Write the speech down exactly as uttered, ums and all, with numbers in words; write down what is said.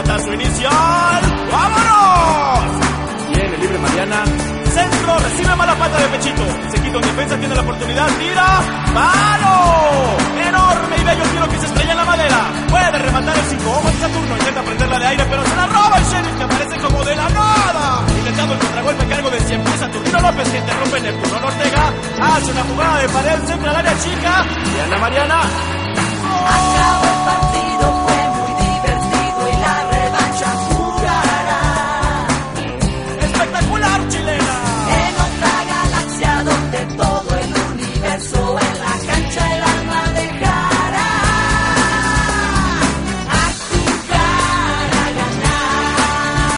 remata su inicial. ¡Vámonos! Viene libre Mariana. Centro, recibe mala pata de Pechito. Se quita en defensa, tiene la oportunidad, tira. ¡Palo! Enorme y bello tiro que se estrella en la madera. Puede rematar el cinco. Ojo en Saturno, intenta prenderla de aire, pero se la roba el Sheriff, que aparece como de la nada. Intentando el contragolpe a cargo de siempre Saturnino López, que interrumpe Neptuno Ortega. Hace una jugada de pared, centra al área chica. Y anda Mariana. ¡Oh!